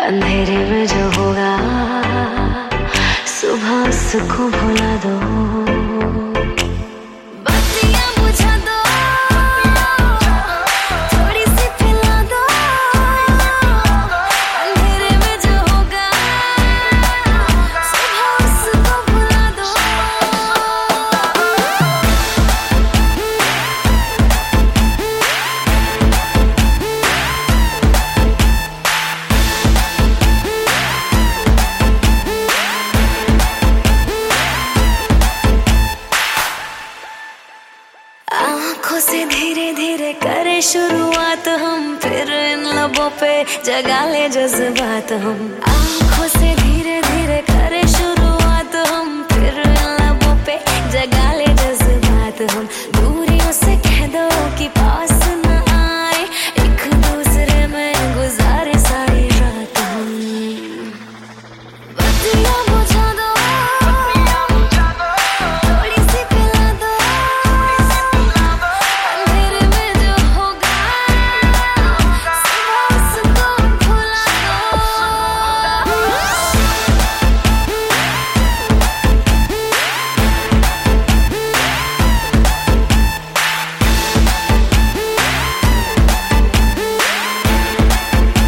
अंधेरे में जो होगा सुबह उसको भुला दो। बत्तियां बुझा दो, थोड़ी सी पिला दो। अंधेरे में जो होगा सुबह उसको भुला दो। आँखों से धीरे धीरे करे शुरुआत हम, फिर इन लबों पे जगा ले जज्बात हम। आँखों से धीरे धीरे करे शुरुआत हम, फिर इन लबों पे जगा ले जज्बात हम। दूरियों से कह दो कि पास न आए, एक दूसरे में गुजारे सारी रात हम। बत्तियां बुझा दो, थोड़ी सी पिला दो। अंधेरे में जो होगा सुबह उसको भुला दो।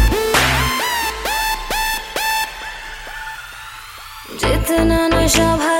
जितना नशा भरा